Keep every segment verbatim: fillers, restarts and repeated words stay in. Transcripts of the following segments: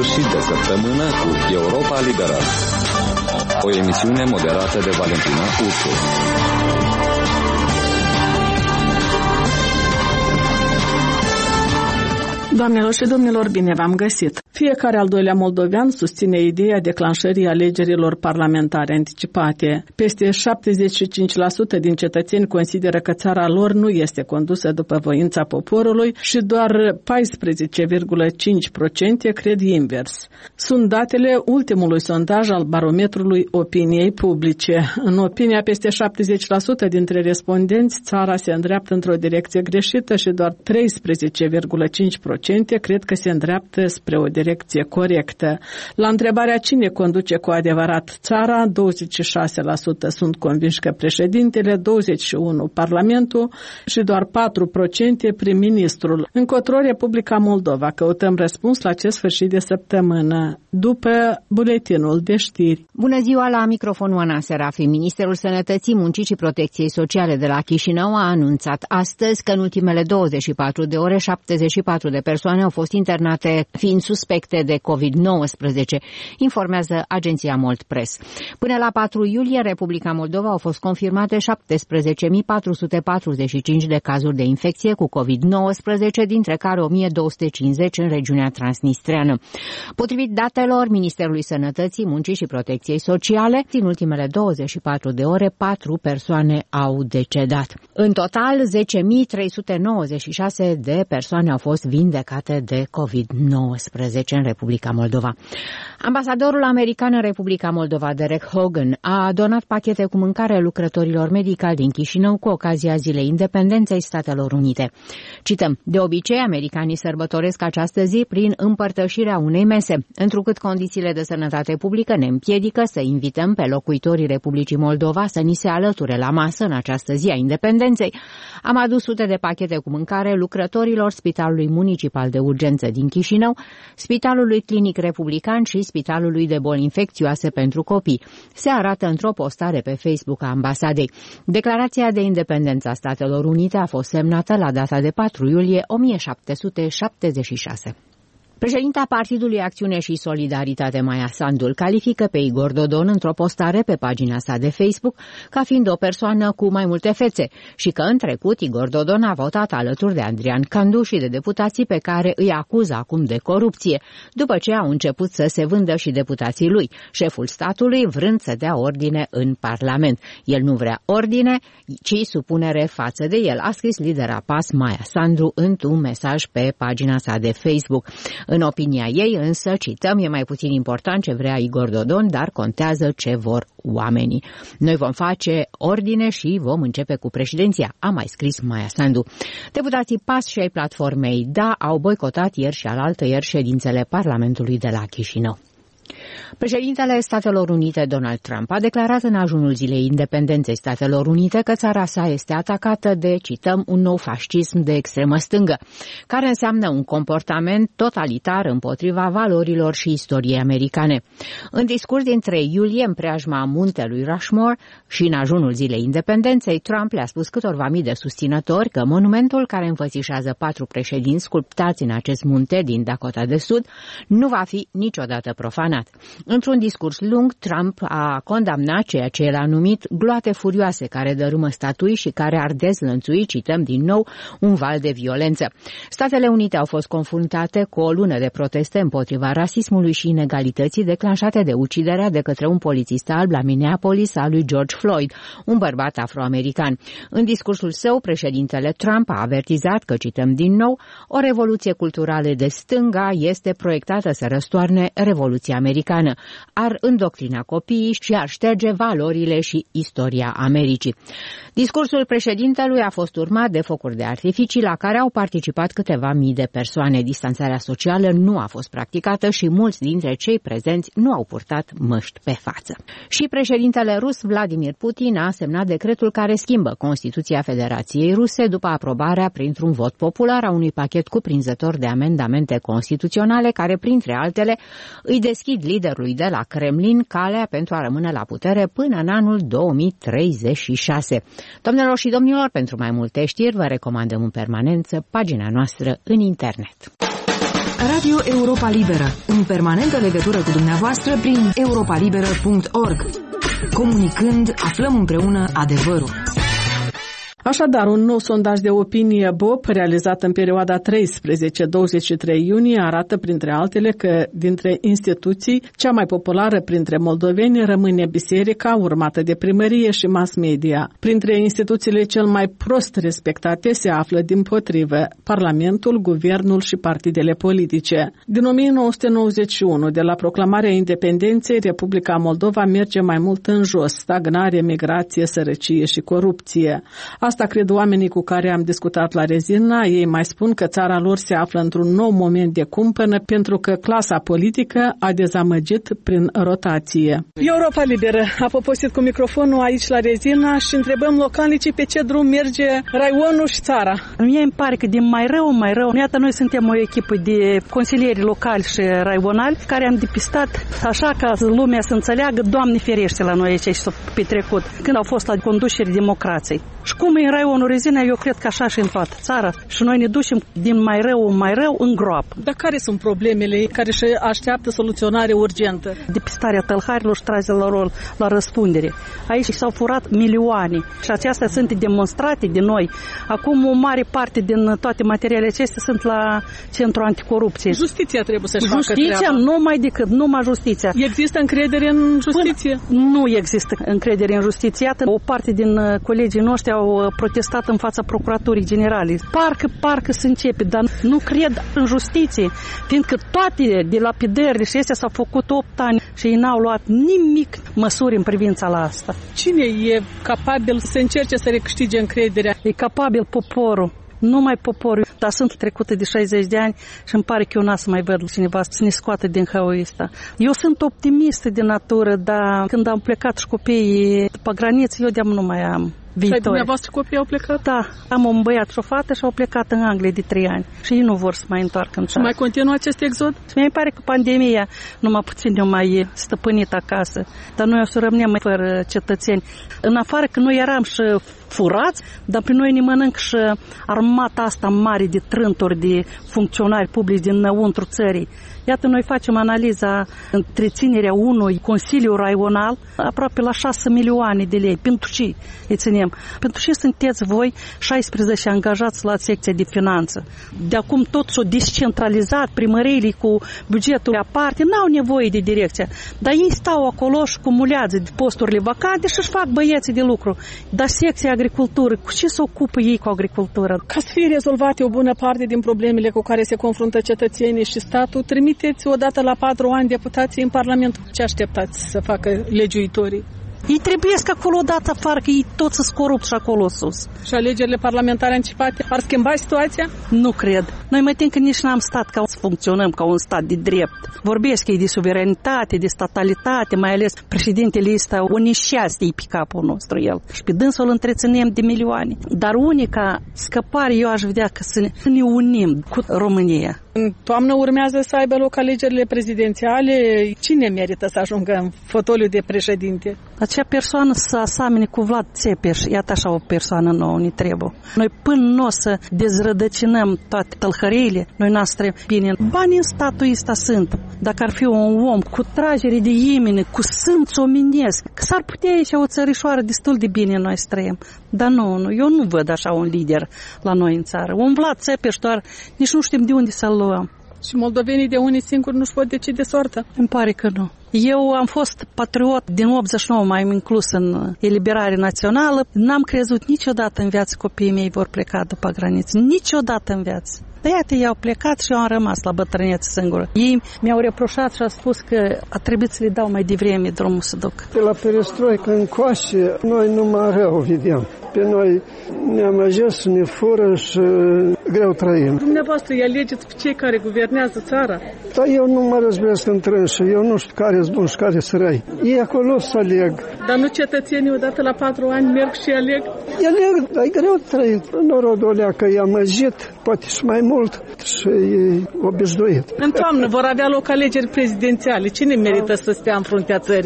sfârșit de săptămână cu Europa Liberă. O emisiune moderată de Valentina Ursu. Doamnelor și domnilor, bine v-am găsit! Fiecare al doilea moldovean susține ideea declanșării alegerilor parlamentare anticipate. Peste șaptezeci și cinci la sută din cetățeni consideră că țara lor nu este condusă după voința poporului și doar paisprezece virgulă cinci la sută cred invers. Sunt datele ultimului sondaj al barometrului opiniei publice. În opinia peste șaptezeci la sută dintre respondenți, țara se îndreaptă într-o direcție greșită și doar treisprezece virgulă cinci la sută cred că se îndreaptă spre o direcție corectă. La întrebarea cine conduce cu adevărat țara, douăzeci și șase la sută sunt convinși că președintele, douăzeci și unu la sută Parlamentul și doar patru la sută prim-ministrul. Încotro Republica Moldova. Căutăm răspuns la acest sfârșit de săptămână, după buletinul de știri. Bună ziua, la microfonul Ana Serafi. Ministerul Sănătății, Muncii și Protecției Sociale de la Chișinău a anunțat astăzi că în ultimele douăzeci și patru de ore șaptezeci și patru de persoane au fost internate fiind suspecte de covid nouăsprezece, informează agenția Moldpress. Până la patru iulie, Republica Moldova au fost confirmate șaptesprezece mii patru sute patruzeci și cinci de cazuri de infecție cu covid nouăsprezece, dintre care o mie două sute cincizeci în regiunea transnistreană. Potrivit datelor Ministerului Sănătății, Muncii și Protecției Sociale, în ultimele douăzeci și patru de ore, patru persoane au decedat. În total, zece mii trei sute nouăzeci și șase de persoane au fost vindecate de covid nouăsprezece în Republica Moldova. Ambasadorul american în Republica Moldova, Derek Hogan, a donat pachete cu mâncare lucrătorilor medicali din Chișinău cu ocazia Zilei Independenței Statelor Unite. Cităm: de obicei, americanii sărbătoresc această zi prin împărtășirea unei mese, întrucât condițiile de sănătate publică ne împiedică să invităm pe locuitorii Republicii Moldova să ni se alăture la masă în această zi a Independenței. Am adus sute de pachete cu mâncare lucrătorilor Spitalului Municipal de Urgență din Chișinău, Spitalului Clinic Republican și Spitalului de Boli Infecțioase pentru Copii. Se arată într-o postare pe Facebook a ambasadei. Declarația de independență a Statelor Unite a fost semnată la data de patru iulie o mie șapte sute șaptezeci și șase. Președinta Partidului Acțiune și Solidaritate, Maia Sandu, îl califică pe Igor Dodon într-o postare pe pagina sa de Facebook ca fiind o persoană cu mai multe fețe și că în trecut Igor Dodon a votat alături de Adrian Candu și de deputații pe care îi acuză acum de corupție, după ce au început să se vândă și deputații lui, șeful statului vrând să dea ordine în Parlament. El nu vrea ordine, ci supunere față de el, a scris lidera P A S Maia Sandu într-un mesaj pe pagina sa de Facebook. În opinia ei, însă, cităm, e mai puțin important ce vrea Igor Dodon, dar contează ce vor oamenii. Noi vom face ordine și vom începe cu președinția, a mai scris Maia Sandu. Deputații P A S și ai platformei D A au boicotat ieri și alaltă ieri ședințele Parlamentului de la Chișinău. Președintele Statelor Unite, Donald Trump, a declarat în ajunul Zilei Independenței Statelor Unite că țara sa este atacată de, cităm, un nou fascism de extremă stângă, care înseamnă un comportament totalitar împotriva valorilor și istoriei americane. În discurs din trei iulie, în preajma muntelui Rushmore și în ajunul Zilei Independenței, Trump le-a spus câtorva mii de susținători că monumentul care înfățișează patru președinți sculptați în acest munte din Dakota de Sud nu va fi niciodată profanat. Într-un discurs lung, Trump a condamnat ceea ce el a numit gloate furioase care dărâmă statui și care ar dezlănțui, cităm din nou, un val de violență. Statele Unite au fost confruntate cu o lună de proteste împotriva rasismului și inegalității declanșate de uciderea de către un polițist alb la Minneapolis a lui George Floyd, un bărbat afroamerican. În discursul său, președintele Trump a avertizat că, cităm din nou, o revoluție culturală de stânga este proiectată să răstoarne Revoluția Americană, ar îndoctrina copiii și ar șterge valorile și istoria Americii. Discursul președintelui a fost urmat de focuri de artificii la care au participat câteva mii de persoane. Distanțarea socială nu a fost practicată și mulți dintre cei prezenți nu au purtat măști pe față. Și președintele rus Vladimir Putin a semnat decretul care schimbă Constituția Federației Ruse după aprobarea printr-un vot popular a unui pachet cuprinzător de amendamente constituționale care, printre altele, îi deschid liderului de la Kremlin calea pentru a rămâne la putere până în anul două mii treizeci și șase. Doamnelor și domnilor, pentru mai multe știri vă recomandăm în permanență pagina noastră în internet. Radio Europa Liberă, în permanentă legătură cu dumneavoastră prin europa liberă punct org. Comunicând, aflăm împreună adevărul. Așadar, un nou sondaj de opinie B O P, realizat în perioada treisprezece douăzeci și trei iunie, arată, printre altele, că dintre instituții, cea mai populară printre moldoveni rămâne biserica, urmată de primărie și mass media. Printre instituțiile cel mai prost respectate se află, dimpotrivă, Parlamentul, Guvernul și partidele politice. Din o mie nouă sute nouăzeci și unu, de la proclamarea independenței, Republica Moldova merge mai mult în jos: stagnare, migrație, sărăcie și corupție. Asta cred oamenii cu care am discutat la Rezina. Ei mai spun că țara lor se află într-un nou moment de cumpănă pentru că clasa politică a dezamăgit prin rotație. Europa Liberă a poposit cu microfonul aici la Rezina și întrebăm localnicii pe ce drum merge raionul și țara. Mie îmi pare că din mai rău, mai rău. Iată, noi suntem o echipă de consilieri locali și raionali care am depistat așa ca lumea să înțeleagă, Doamne ferește la noi aici și s-a petrecut când au fost la conducere democrației. Și cum e în raionul Rezina, eu cred că așa și în toată țara. Și noi ne ducem din mai rău în mai rău în groapă. Dar care sunt problemele care își așteaptă soluționare urgentă? Depistarea tălharilor și tragerea lor la răspundere. Aici s-au furat milioane și acestea sunt demonstrate de noi. Acum o mare parte din toate materialele acestea sunt la Centrul Anticorupție. Justiția trebuie să-și facă treaba. Justiția, numai decât, numai justiția. Există încredere în justiție? Până nu există încredere în justiție. Iată, o parte din colegii noștri au protestat în fața Procuraturii Generale. Parcă, parcă se începe, dar nu cred în justiție, fiindcă toate dilapidările și astea s-au făcut opt ani și ei n-au luat nimic măsuri în privința la asta. Cine e capabil să încerce să recâștige încrederea? E capabil poporul. Numai poporul, dar sunt trecute de șaizeci de ani și îmi pare că eu n-am să mai văd cineva să ne scoată din hăul ăsta. Eu sunt optimistă de natură, dar când am plecat și copiii pe graniță, eu de-am nu mai am viitor. Și dumneavoastră copiii au plecat? Da, am un băiat și o fată și au plecat în Anglia de trei ani și ei nu vor să mai întoarcă în țară. Și mai continuă acest exod? Mi-e pare că pandemia numai puțin ne-a mai stăpânit acasă, dar noi o să rămânem fără cetățeni. În afară că noi eram și furați, dar pe noi ne mănânc și armata asta mare de trânturi, de funcționari publici dinăuntru țării. Iată, noi facem analiza întreținerea unui Consiliu Raional aproape la șase milioane de lei. Pentru ce îi ținem? Pentru ce sunteți voi șaisprezece angajați la secția de finanță? De acum tot s-o descentralizat, primăriile cu bugetul aparte, n-au nevoie de direcția. Dar ei stau acolo și cumulează posturile vacante și își fac băieții de lucru. Dar secția agricultură, cu ce se ocupă ei cu agricultura? Ca să fie rezolvate o bună parte din problemele cu care se confruntă cetățenii și statul, trimiteți odată la patru ani deputații în Parlament. Ce așteptați să facă legiuitorii? Ei trebuie să acolo odată afară, că ei toți sunt corupți acolo sus. Și alegerile parlamentare anticipate ar schimba situația? Nu cred. Noi mai tin că nici n-am stat ca să funcționăm ca un stat de drept. Vorbesc ei de suveranitate, de statalitate, mai ales președintele ăsta, o neșeastie pe capul nostru el. Și pe dânsul îl întreținem de milioane. Dar unica scăpare eu aș vedea că să ne unim cu România. În toamnă urmează să aibă loc alegerile prezidențiale. Cine merită să ajungă în fotoliu de președinte? Acea persoană să asamene cu Vlad Țepeș. Iată așa o persoană nouă ne trebuie. Noi până nu o să dezrădăcinăm toate tălhăriile, noi noastre bine. Banii în statul ăsta sunt. Dacă ar fi un om cu tragere de imene, cu sânț omenesc, că s-ar putea aici o țărișoară destul de bine noi străim. Dar nu, nu, eu nu văd așa un lider la noi în țară. Un Vlad Țepeș doar, nici nu știm de unde să-l luăm. Și moldovenii de unii singuri nu-și pot decide soarta? Îmi pare că nu. Eu am fost patriot din optzeci și nouă, m-am inclus în eliberare națională. N-am crezut niciodată în viață copiii mei vor pleca după graniță. Niciodată în viață. Dar iată, ei au plecat și eu am rămas la bătrânețe singură. Ei mi-au reproșat și au spus că a trebuit să le dau mai devreme drumul să duc. De la perestroică încoace, noi numai rău vedem. Pe noi ne-am ajuns, ne fură și greu trăim. Dumneavoastră îi alegeți pe cei care guvernează țara? Dar eu nu mă răzbesc între înși, eu nu știu care sunt bun și care sunt răi. Ei acolo să aleg. Dar nu cetățenii odată la patru ani merg și aleg? E aleg, dar e greu trăit. Norodul ălea că i-a măjit, poate și mai mult și e obișnuit. În toamnă vor avea loc alegeri prezidențiale. Cine merită să stea în fruntea țării?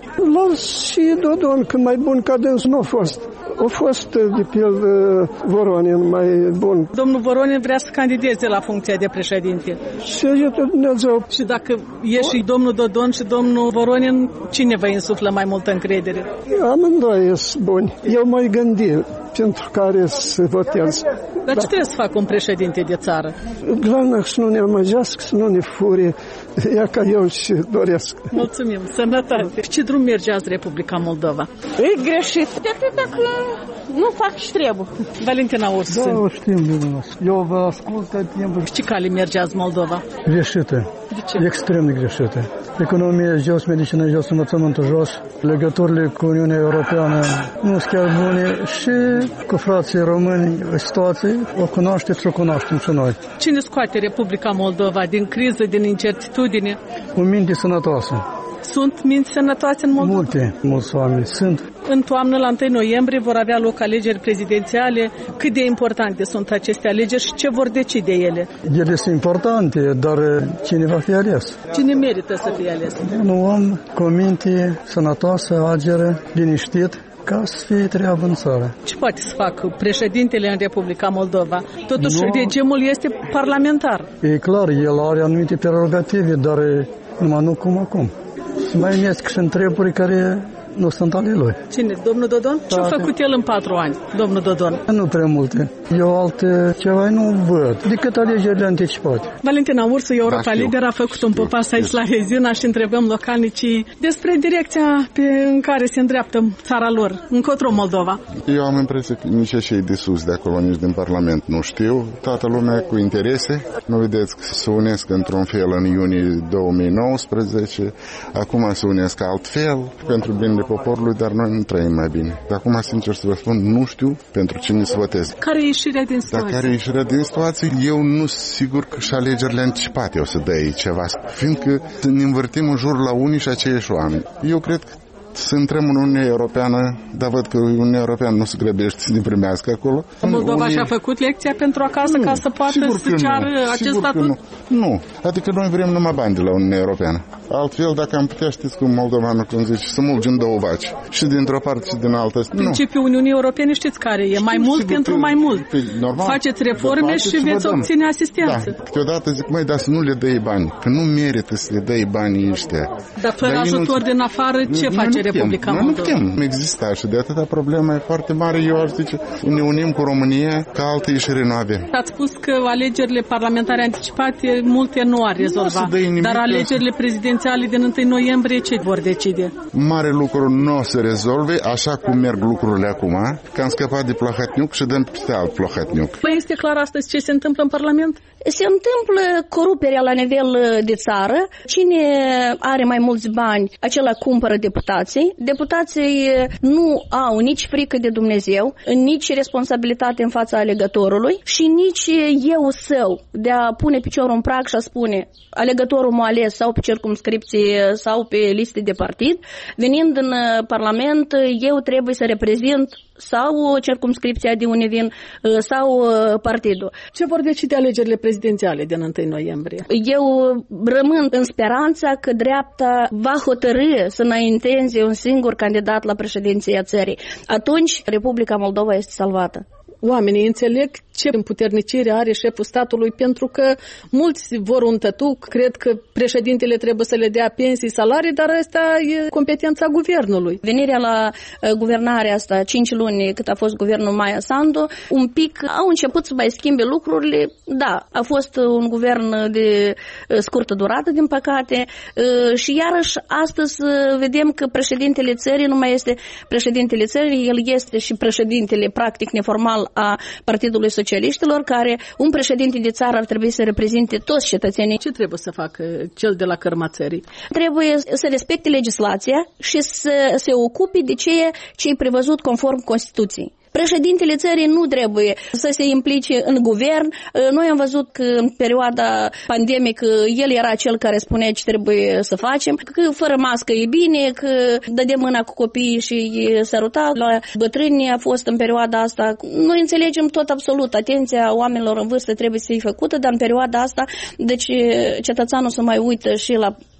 Las și Dodon, că mai bun ca dânsul nu a fost. A fost, de pildă, Voronin mai bun. Domnul Voronin vrea să candideze la funcția de președinte. Și ajută Dumnezeu. Și dacă e și domnul Dodon și domnul Voronin, cine vă insuflă mai multă încredere? Amândoi sunt buni. Eu mai gândi pentru care să votez. Dar ce trebuie să facă un președinte de țară? Glavnic să nu ne amăgească, să nu ne fure. Ea ca eu și doresc. Mulțumim, sănătate. Ce drum merge azi Republica Moldova? E greșit. Decât dacă nu fac ce trebuie. Valentina Ursu. Da, o știm de noastră. Eu vă ascult tot timpul. Ce cale merge azi Moldova? Greșită. De ce? Extrem de greșită. Economia jos, medicină jos, învățământul jos, legăturile cu Uniunea Europeană nu sunt chiar bune și cu frații români o situație o cunoașteți, o cunoaștem și noi. Cine scoate Republica Moldova din criză, din incertitudine? Cu minte sănătoasă. Sunt minți sănătoase în Moldova? Multe, mulți oameni sunt. În toamnă, la întâi noiembrie, vor avea loc alegeri prezidențiale. Cât de importante sunt aceste alegeri și ce vor decide ele? Ele sunt importante, dar cine va fi ales? Cine merită să fie ales? Un om cu minte sănătoasă, ageră, liniștit, ca să fie treabă în țară. Ce poate să facă președintele în Republica Moldova? Totuși, Nu. regimul este parlamentar. E clar, el are anumite prerogative, dar numai nu cum acum. Se mai unesc și întrebări care nu sunt ale lui. Cine? Domnul Dodon? Ce-a făcut el în patru ani, domnul Dodon? Nu prea multe. Eu alte ceva nu văd, decât alegerile anticipate. Valentina Ursu, Europa Da, Liber, a făcut un popas aici la Rezina și întrebăm localnicii despre direcția pe în care se îndreaptă țara lor, încotro Moldova. Eu am impresia că nici cei de sus de acolo, nici din Parlament nu știu. Toată lumea cu interese. Nu vedeți că se unesc într-un fel în iunie două mii nouăsprezece, acum se unesc altfel pentru binele poporului, dar noi nu trăim mai bine. De acum, sincer să vă spun, nu știu pentru cine să votez. Care e ieșirea din situație? Dar care e ieșirea din situație? Eu nu sunt sigur că și alegerile anticipate o să dea ei ceva, fiindcă ne învârtim în jur la unii și aceiași oameni. Eu cred că să intrăm în Uniunea Europeană, dar văd că Uniunea Europeană nu se grăbește să ne primească acolo. Moldova Unii... și-a făcut lecția pentru acasă nu, ca să poată să ceară nu, acest statut? Nu. nu, adică noi vrem numai bani de la Uniunea Europeană. Altfel, dacă am putea, știți cum moldovanul cum zice, să mulgem două vaci. Și dintr-o parte și din alta. Principiul Uniunii Europene știți care e? Mai mult pentru mai mult. Normal, faceți reforme și veți obține asistență. Da, câteodată zic, măi, dar să nu le dai bani, că nu merită să le dai banii ăștia. Dar fără dar ajutor nu... din afară, ce nu, face nu Republica Moldova? Moldova? Nu exista și de atâta problema e foarte mare. Eu aș zice, ne unim cu România, ca altă ieșire nu avem. Ați spus că alegerile parlamentare anticipate multe nu ar rezolva, dar alegerile prezidențiale din întâi noiembrie ce vor decide? Mare lucru nu o să rezolve, așa cum merg lucrurile acum, că am scăpat de Plahotniuc și dăm peste alt Plahotniuc. Păi este clar astăzi ce se întâmplă în Parlament? Se întâmplă coruperea la nivel de țară. Cine are mai mulți bani, acela cumpără deputații. Deputații nu au nici frică de Dumnezeu, nici responsabilitate în fața alegătorului și nici eu său de a pune piciorul în prag și a spune alegătorul m-a ales sau pe circumscripție sau pe liste de partid. Venind în Parlament, eu trebuie să reprezint sau circumscripția de unde vin sau partidul. Ce vor decide alegerile prezidențiale din întâi noiembrie? Eu rămân în speranța că dreapta va hotărî să înainteze un singur candidat la președinția țării. Atunci Republica Moldova este salvată. Oamenii înțeleg ce împuternicire are șeful statului, pentru că mulți vor un tătuc, cred că președintele trebuie să le dea pensii, salarii, dar asta e competența guvernului. Venirea la uh, guvernarea asta, cinci luni cât a fost guvernul Maia Sandu, un pic au început să mai schimbe lucrurile. Da, a fost un guvern de uh, scurtă durată, din păcate, uh, și iarăși astăzi uh, vedem că președintele țării nu mai este președintele țării, el este și președintele practic neformal a Partidului Socialiștilor, care un președinte de țară ar trebui să reprezinte toți cetățenii. Ce trebuie să facă cel de la cărma țării? Trebuie să respecte legislația și să se ocupe de ceea ce e prevăzut conform Constituției. Președintele țării nu trebuie să se implice în guvern. Noi am văzut că în perioada pandemică el era cel care spunea ce trebuie să facem, că fără mască e bine, că dădem mâna cu copiii și săruta. La bătrâni a fost în perioada asta. Noi înțelegem tot absolut. Atenția oamenilor în vârstă trebuie să fie făcută, dar în perioada asta, deci cetățeanul să mai uită și la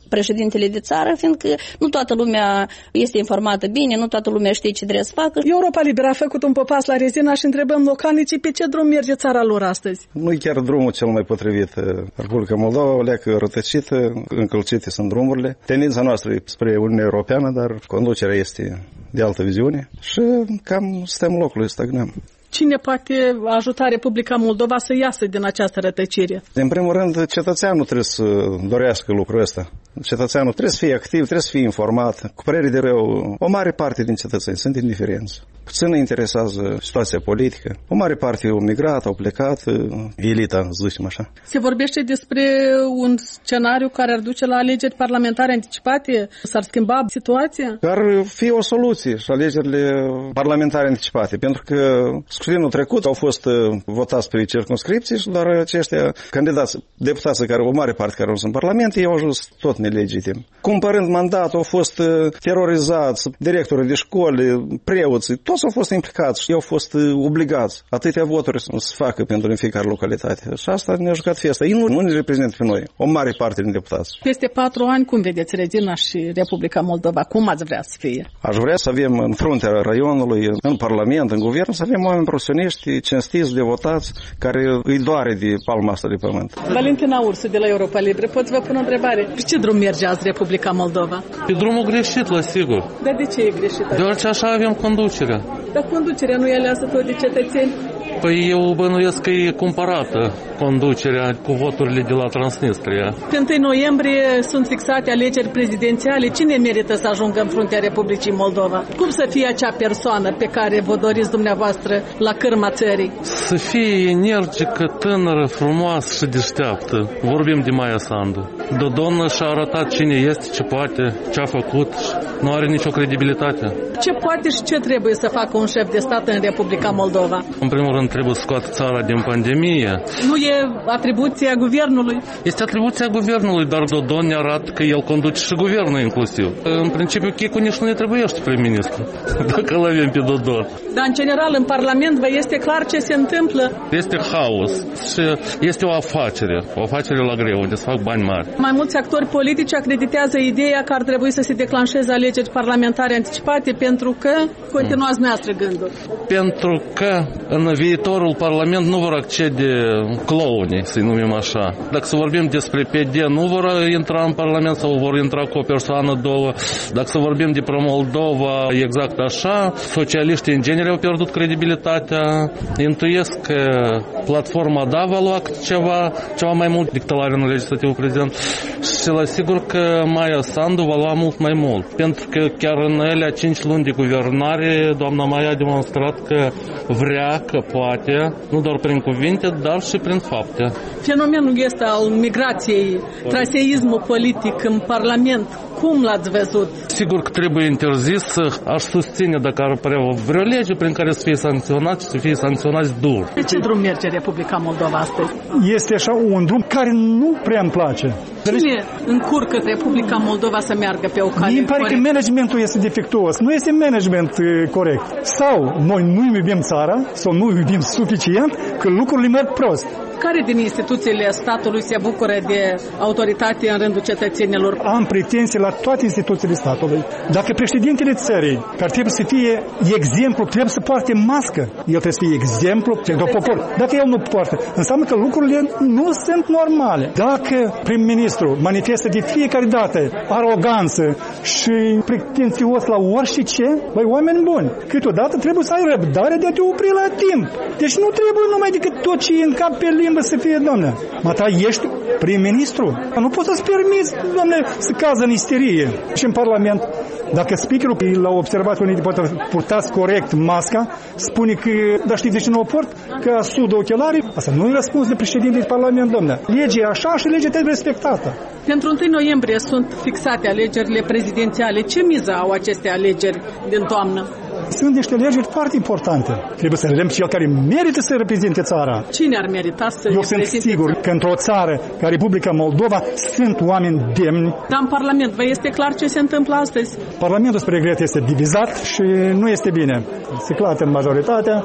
președintele de țară, fiindcă nu toată lumea este informată bine, nu toată lumea știe ce trebuie să facă. Europa Liberă a făcut un popas la rezina și întrebăm localnicii pe ce drum merge țara lor astăzi. Nu e chiar drumul cel mai potrivit. Republica Moldova o leacă rătăcită, încălcite sunt drumurile. Tendința noastră e spre Uniunea Europeană, dar conducerea este de altă viziune și cam stăm locului, stagnăm. Cine poate ajuta Republica Moldova să iasă din această rătăcire? În primul rând, cetățeanul trebuie să dorească lucrul ăsta. Cetățeanul trebuie să fie activ, trebuie să fie informat. Cu părere de rău, o mare parte din cetățeni sunt indiferenți. Puțin interesează situația politică. O mare parte au migrat, au plecat, elita, să zicem așa. Se vorbește despre un scenariu care ar duce la alegeri parlamentare anticipate? S-ar schimba situația? Ar fi o soluție și alegerile parlamentare anticipate, pentru că scrutinul trecut au fost votați pe circumscripții și doar aceștia candidați, deputații care o mare parte care au sunt în Parlament, ei au ajuns tot nelegitim. Cumpărând mandat, au fost terorizați, directorii de școli, preoții, toți au fost implicați și au fost obligați atâtea voturi să facă pentru în fiecare localitate. Și asta ne-a jucat fiesta. Ei nu, nu ne reprezintă pe noi, o mare parte din deputați. Peste patru ani, cum vedeți Rezina și Republica Moldova? Cum ați vrea să fie? Aș vrea să avem în fruntea raionului, în Parlament, în Guvern, să avem oameni profesioniști, cinstiți, devotați, care îi doare de palma asta de pământ. Valentina Ursu de la Europa Liberă, pot să vă pun o întrebare? Pe ce drum merge azi Republica Moldova? Pe drumul greșit, la sigur. Dar de ce e greșit? Deoarece așa avem conducerea. Dar conducerea nu e aleasă tot de cetățeni? Păi eu bănuiesc că e cumpărată conducerea cu voturile de la Transnistria. Pe întâi noiembrie sunt fixate alegeri prezidențiale. Cine merită să ajungă în fruntea Republicii Moldova? Cum să fie acea persoană pe care vă doriți dumneavoastră la cârma țării? Să fie energică, tânără, frumoasă și deșteaptă. Vorbim de Maia Sandu. Dodon și-a arătat cine este, ce poate, ce a făcut. Nu are nicio credibilitate. Ce poate și ce trebuie să facă un șef de stat în Republica Moldova? În primul rând trebuie să scoată țara din pandemie. Nu e atribuția guvernului? Este atribuția guvernului, dar Dodon ne arată că el conduce și guvernul inclusiv. În principiu, Chicu nici nu ne trebuiește prim-ministru, dacă îl avem pe Dodon. Dar în general în Parlament vă este clar ce se întâmplă? Este haos și este o afacere, o afacere la greu, unde se fac bani mari. Mai mulți actori politici acreditează ideea că ar trebui să se declanșeze alegeri parlamentare anticipate pentru că continuați noastră gândul. Pentru că în viitorul Parlament nu vor accede clownii, să-i numim așa. Dacă să vorbim despre P D, nu vor intra în Parlament sau vor intra cu o persoană, două. Dacă să vorbim de pro-Moldova, exact așa. Socialiștii în genere au pierdut credibilitatea. Intuiesc că platforma D A va lua ceva, ceva mai mult decât la în legislativul prezident. Și la sigur că Maia Sandu va lua mult mai mult. Pentru că chiar în alea cinci luni de guvernare, doamna Maia a demonstrat că vrea, că poate, nu doar prin cuvinte, dar și prin fapte. Fenomenul este al migrației, traseismul politic în Parlament. Cum l-ați văzut? Sigur că trebuie interzis. Aș susține dacă ar apărea vreo lege prin care să fie sancționați și să fie sancționați dur. De ce drum merge Republica Moldova astăzi? Este așa un drum care nu prea îmi place. Cine încurcă Republica Moldova să meargă pe o cale? Mi pare că managementul este defectuos. Nu este management corect. Sau noi nu iubim țara, sau nu iubim suficient, că lucrurile merg prost. Care din instituțiile statului se bucură de autoritate în rândul cetățenilor? Am pretenții la toate instituțiile statului. Dacă președintele țării, care trebuie să fie exemplu, trebuie să poarte mască, el trebuie să fie exemplu pentru popor. Dacă el nu poartă, înseamnă că lucrurile nu sunt normale. Dacă prim-ministru manifestă de fiecare dată aroganță și pretențios la orice ce, băi, oameni buni, câteodată trebuie să ai răbdare de a te opri la timp. Deci nu trebuie numai decât tot ce e în cap pe limbă să fie, doamne. Mata, ești prim-ministru? Nu poți să-ți permiți, doamne, să cază în isterie. Și în Parlament, dacă speakerul l-a observat unii de poate purtați corect masca, spune că, dar știi de ce nu o port? Că sudă ochelarii. Asta nu e răspuns de președinte de Parlament, doamne. Legea e așa și legea trebuie respectată. Pentru întâi noiembrie sunt fixate alegerile prezidențiale. Ce miză au aceste alegeri din toamnă? Sunt niște alegeri foarte importante. Trebuie să vedem cel care merită să reprezinte țara. Cine ar merita să Eu sunt sigur că într-o țară ca Republica Moldova sunt oameni demni. Dar în Parlament, vă este clar ce se întâmplă astăzi? Parlamentul, spre regret, este divizat și nu este bine. Se clată în majoritatea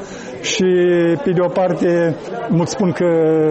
și pe de o parte mulți spun că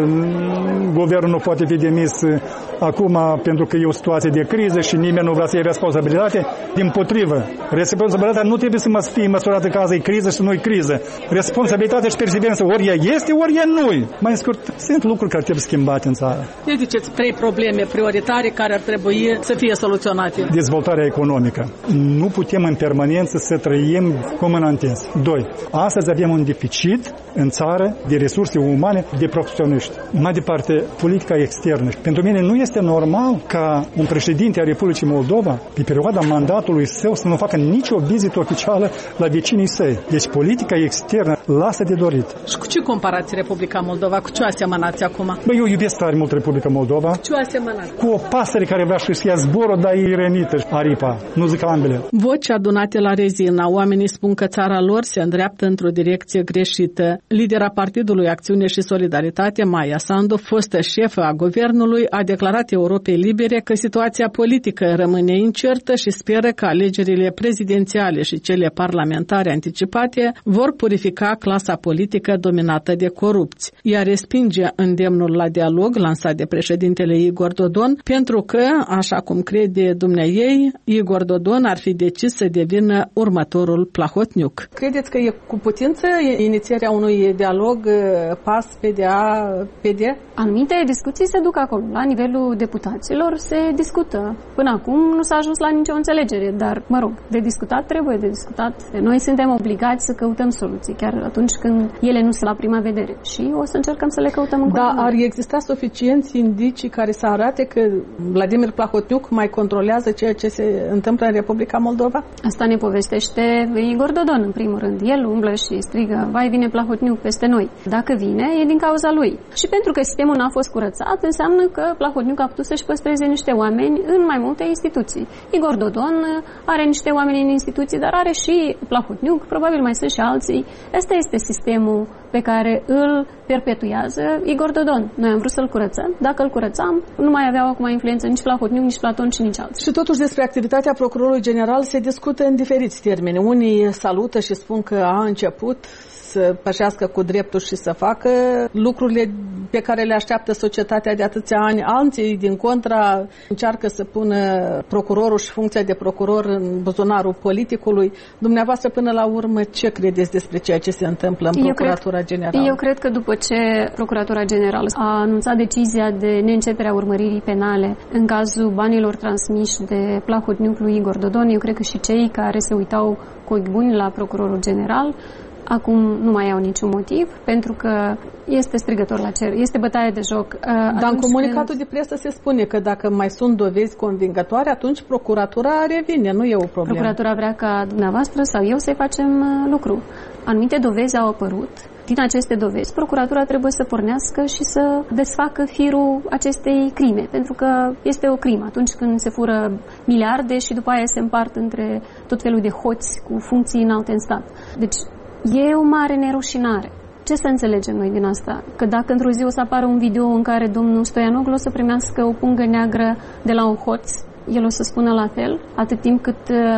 guvernul nu poate fi demis acum pentru că e o situație de criză și nimeni nu vrea să iei responsabilitate. Dimpotrivă, responsabilitatea nu trebuie să mă fie măsurată că azi e criză și nu e criză. Responsabilitatea și perseverență ori ea este, ori ea nu e. Mai scurt, sunt lucruri care trebuie schimbate în țară. Ridiceți trei probleme prioritare care ar trebui să fie soluționate. Dezvoltarea economică. Nu putem în permanență să trăim cu mâna întins. Doi. Astăzi avem un deficit în țară de resurse umane, de profesioniști. Mai departe, politica externă. Pentru mine nu este normal ca un președinte a Republicii Moldova, pe perioada mandatului său, să nu facă nicio vizită oficială la vecinii săi. Deci politica externă lasă de dorit. Și cu ce comparați Republica Moldova? Cu ce asemănați acum? Bă, eu iubesc tare mult Republica Moldova. Cu ce asemănați? Cu o pasăre care vrea să-și ia zborul, dar e rănită, aripa. Nu zic ambele. Voci adunate la Rezina. Oamenii spun că țara lor se îndreaptă într-o direcție greșită. Lidera Partidului Acțiune și Solidaritate, Maia Sandu, fostă șefă a guvernului, a declarat Europei Libere că situația politică rămâne incertă și speră că alegerile prezidențiale și cele parlamentare anticipate vor purifica clasa politică dominată de corupți. Ea respinge îndemnul la dialog lansat de președintele Igor Dodon pentru că, așa cum crede dumneaei, Igor Dodon ar fi decis să devină următorul Plahotniuc. Credeți că e cu putință inițierea unui dialog pas P D A P D? Anumite discuții se duc acolo. La nivelul deputaților se discută. Până acum nu s-a ajuns la nicio înțelegere, dar, mă rog, de discutat trebuie de discutat. Noi suntem obligați să căutăm soluții, chiar atunci când ele nu sunt la prima vedere. Și o să încercăm să le căutăm în continuare. Dar ar exista suficienți indicii care să arate că Vladimir Plahotniuc mai controlează ceea ce se întâmplă în Republica Moldova? Asta ne povestește Igor Dodon, în primul rând. El umblă și strigă, vai, vine Plahotniuc peste noi. Dacă vine, e din cauza lui. Și pentru că sistemul n-a fost curățat, înseamnă că Plahotniuc a putut să-și păstreze niște oameni în mai multe instituții. Igor Dodon are niște oameni în instituții, dar are și Plahotniuc, probabil mai sunt și alții. Asta este sistemul pe care îl perpetuează Igor Dodon. Noi am vrut să-l curățăm. Dacă îl curățam, nu mai aveau acum influență nici Plahotniuc, nici Platon și nici alții. Și totuși despre activitatea procurorului general se discută în diferiți termeni. Unii salută și spun că a început să pășească cu dreptul și să facă lucrurile pe care le așteaptă societatea de atâția ani. Alții, din contra, încearcă să pună procurorul și funcția de procuror în buzunarul politicului. Dumneavoastră, până la urmă, ce credeți despre ceea ce se întâmplă în eu Procuratura cred, Generală? Eu cred că după ce Procuratura Generală a anunțat decizia de neîncepere a urmăririi penale în cazul banilor transmiși de Plahotniuc lui Igor Dodon, eu cred că și cei care se uitau cu ochi buni la Procurorul General acum nu mai au niciun motiv, pentru că este strigător la cer, este bătaie de joc. Dar în comunicatul când... de presă se spune că dacă mai sunt dovezi convingătoare, atunci procuratura revine, nu e o problemă. Procuratura vrea ca dumneavoastră sau eu să-i facem lucru. Anumite dovezi au apărut. Din aceste dovezi, procuratura trebuie să pornească și să desfacă firul acestei crime, pentru că este o crimă atunci când se fură miliarde și după aia se împart între tot felul de hoți cu funcții înalte în stat. Deci e o mare nerușinare. Ce să înțelegem noi din asta? Că dacă într-o zi o să apară un video în care domnul Stoianoglu o să primească o pungă neagră de la un hoț, el o să spună la fel, atât timp cât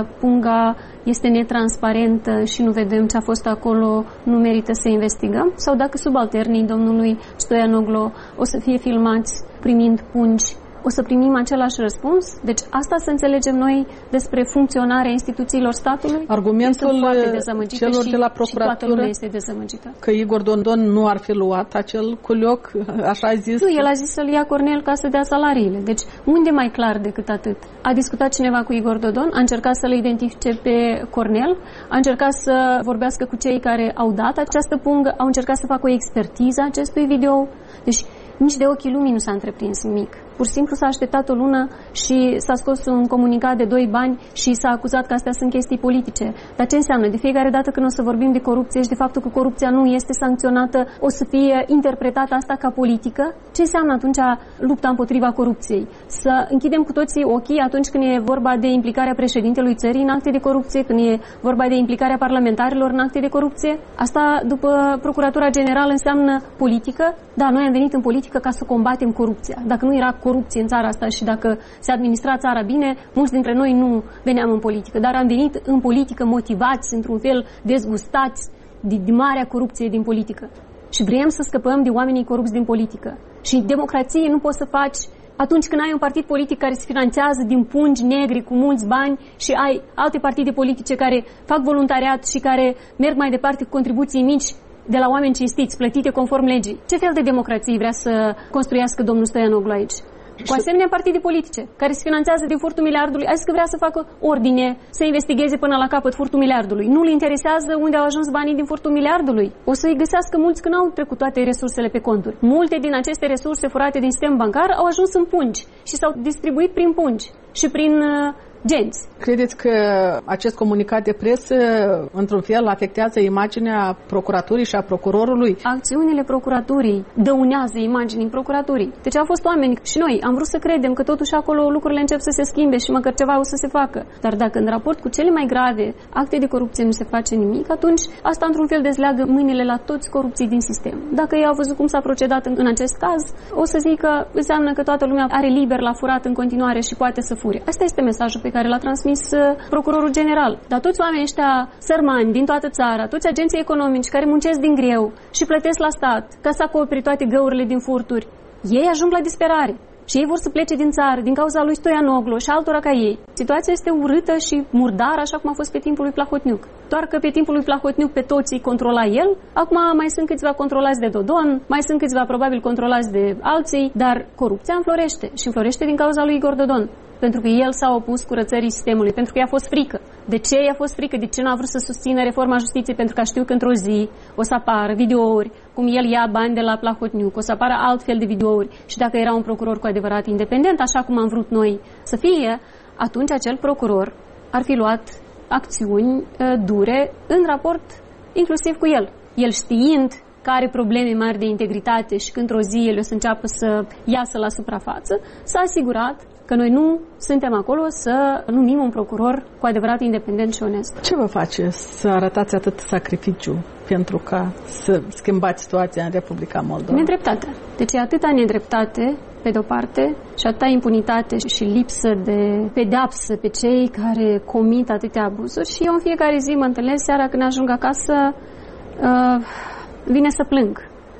punga este netransparentă și nu vedem ce a fost acolo, nu merită să investigăm? Sau dacă subalternii domnului Stoianoglu o să fie filmați primind pungi, o să primim același răspuns? Deci asta să înțelegem noi despre funcționarea instituțiilor statului? Argumentul celor de la procuratură este dezamăgită. Că Igor Dodon nu ar fi luat acel culioc, așa a zis? Nu, el a zis să-l ia Cornel ca să dea salariile. Deci unde mai clar decât atât? A discutat cineva cu Igor Dodon, a încercat să-l identifice pe Cornel, a încercat să vorbească cu cei care au dat această pungă, au încercat să facă o expertiză a acestui video. Deci nici de ochii lumii nu s-a întreprins nimic. Pur și simplu s-a așteptat o lună și s-a scos un comunicat de doi bani și s-a acuzat că astea sunt chestii politice. Dar ce înseamnă? De fiecare dată când o să vorbim de corupție și de faptul că corupția nu este sancționată, o să fie interpretată asta ca politică? Ce înseamnă atunci lupta împotriva corupției? Să închidem cu toții ochii atunci când e vorba de implicarea președintelui țării în acte de corupție, când e vorba de implicarea parlamentarilor în acte de corupție? Asta, după Procuratura Generală, înseamnă politică? Da, noi am venit în politică ca să combatem corupția. Dacă nu era corupție în țara asta și dacă se administra țara bine, mulți dintre noi nu veneam în politică, dar am venit în politică motivați, într-un fel dezgustați de, de marea corupție din politică. Și vrem să scăpăm de oamenii corupți din politică. Și democrație nu poți să faci atunci când ai un partid politic care se finanțează din pungi negri cu mulți bani și ai alte partide politice care fac voluntariat și care merg mai departe cu contribuții mici de la oameni cinstiți, plătite conform legii. Ce fel de democrație vrea să construiască domnul Stoianoglu aici? Cu asemenea partide politice, care se finanțează din furtul miliardului, azi că vrea să facă ordine, să investigheze până la capăt furtul miliardului. Nu-l interesează unde au ajuns banii din furtul miliardului. O să-i găsească mulți că n-au trecut toate resursele pe conturi. Multe din aceste resurse furate din sistem bancar au ajuns în pungi și s-au distribuit prin pungi și prin uh, genți. Credeți că acest comunicat de presă, într-un fel, afectează imaginea procuraturii și a procurorului? Acțiunile procuraturii dăunează imaginii procuraturii. Deci au fost oameni și noi am vrut să credem că totuși acolo lucrurile încep să se schimbe și măcar ceva o să se facă. Dar dacă în raport cu cele mai grave acte de corupție nu se face nimic, atunci asta într-un fel dezleagă mâinile la toți corupții din sistem. Dacă ei au văzut cum s-a procedat în, în acest caz, o să zic că înseamnă că toată lumea are liber la furat în continuare și poate să fure. Asta este mesajul pe care l-a transmis procurorul general. Dar toți oamenii ăștia sărmani din toată țara, toți agenții economici care muncesc din greu și plătesc la stat ca să acoperi toate găurile din furturi, ei ajung la disperare. Și ei vor să plece din țară din cauza lui Stoianoglu și altora ca ei. Situația este urâtă și murdară, așa cum a fost pe timpul lui Plahotniuc. Doar că pe timpul lui Plahotniuc pe toți îi controla el, acum mai sunt câțiva controlați de Dodon, mai sunt câțiva probabil controlați de alții, dar corupția înflorește și înflorește din cauza lui Igor Dodon. Pentru că el s-a opus curățării sistemului, pentru că i-a fost frică. De ce i-a fost frică? De ce nu a vrut să susțină reforma justiției? Pentru că știu că într-o zi o să apară videouri, cum el ia bani de la Plahotniuc, o să apară altfel de videouri. Și dacă era un procuror cu adevărat independent, așa cum am vrut noi să fie, atunci acel procuror ar fi luat acțiuni uh, dure în raport inclusiv cu el. El știind că are probleme mari de integritate și că într-o zi el o să înceapă să iasă la suprafață, s-a asigurat că noi nu suntem acolo să numim un procuror cu adevărat independent și onest. Ce vă face să arătați atât sacrificiu pentru ca să schimbați situația în Republica Moldova? Nedreptate. Deci e atâta nedreptate pe de-o parte și atâta impunitate și lipsă de pedeapsă pe cei care comit atâtea abuzuri și eu în fiecare zi mă întâlnesc seara când ajung acasă uh, vine să plâng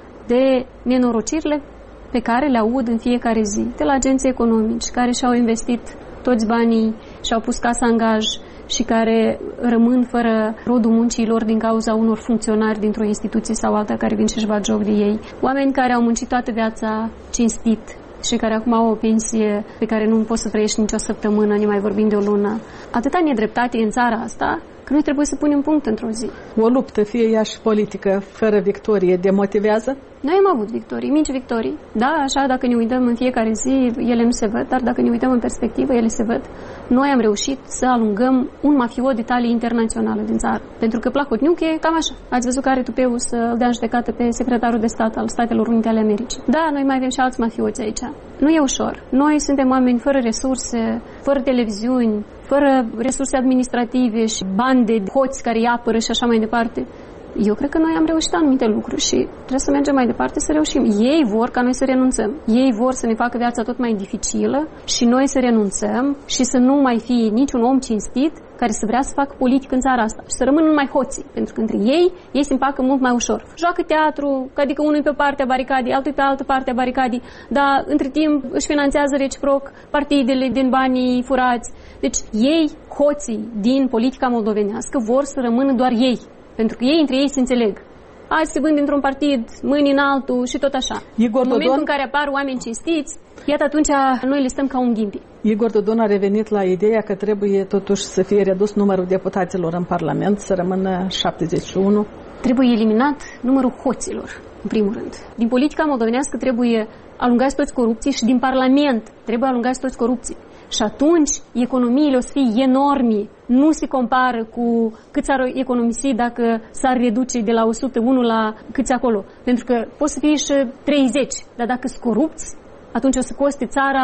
de nenorocirile pe care le aud în fiecare zi de la agenții economici care și-au investit toți banii și-au pus casa în gaj și care rămân fără rodul muncii lor din cauza unor funcționari dintr-o instituție sau alta care vin și-și bat joc de ei. Oameni care au muncit toată viața cinstit și care acum au o pensie pe care nu poți să trăiești nicio săptămână, ne mai vorbim de o lună. Atâta nedreptate în țara asta că noi trebuie să punem punct într-o zi. O luptă, fie ea și politică, fără victorie, demotivează? Noi am avut victorii, mici victorii. Da, așa, dacă ne uităm în fiecare zi, ele nu se văd, dar dacă ne uităm în perspectivă, ele se văd. Noi am reușit să alungăm un mafiot de talie internațională din țară. Pentru că Plahotniuc e cam așa. Ați văzut că are tupeul să-l dea în judecată pe secretarul de stat al Statelor Unite ale Americii. Da, noi mai avem și alți mafioți aici. Nu e ușor. Noi suntem oameni fără resurse, fără televiziuni, fără resurse administrative și bani de hoți care îi apără și așa mai departe. Eu cred că noi am reușit anumite lucruri și trebuie să mergem mai departe să reușim. Ei vor ca noi să renunțăm. Ei vor să ne facă viața tot mai dificilă și noi să renunțăm și să nu mai fie niciun om cinstit care să vrea să facă politică în țara asta și să rămână numai hoții. Pentru că între ei, ei se împacă mult mai ușor. Joacă teatru, adică unul pe partea baricadii, altul pe altă parte a baricadii, dar între timp își finanțează reciproc partidele din banii furați. Deci ei, hoții din politica moldovenească, vor să rămână doar ei. Pentru că ei între ei se înțeleg. Azi se vând într-un partid, mâini în altul și tot așa. Igor în momentul Dodon... în care apar oameni cinstiți, iată atunci noi le stăm ca un ghimpi. Igor Dodon a revenit la ideea că trebuie totuși să fie redus numărul deputaților în Parlament, să rămână șaptezeci și unu. Trebuie eliminat numărul hoților, în primul rând. Din politica moldovenească trebuie alungați toți corupții și din Parlament trebuie alungați toți corupții. Și atunci economiile o să fie enorme. Nu se compară cu cât s-ar economisi dacă s-ar reduce de la o sută unu la câți acolo. Pentru că poți să fie și treizeci, dar dacă sunt corupți, atunci o să coste țara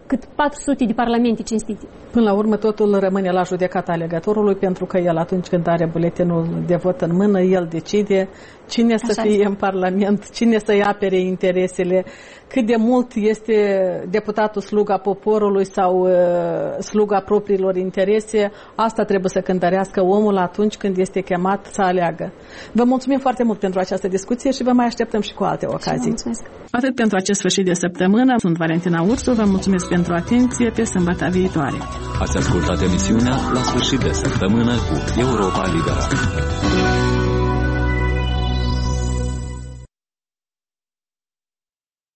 cât patru sute de parlamente cinstite. Până la urmă, totul rămâne la judecata alegătorului, pentru că el, atunci când are buletinul de vot în mână, el decide cine să fie este. în Parlament, cine să-i apere interesele, cât de mult este deputatul sluga poporului sau uh, sluga propriilor interese. Asta trebuie să cântărească omul atunci când este chemat să aleagă. Vă mulțumim foarte mult pentru această discuție și vă mai așteptăm și cu alte ocazii. Atât pentru acest sfârșit de săptămână. Sunt Valentina Ursu, vă mulțumesc pentru atenție. Pe sâmbătă viitoare. Ați ascultat emisiunea La sfârșit de săptămână cu Europa Liberă.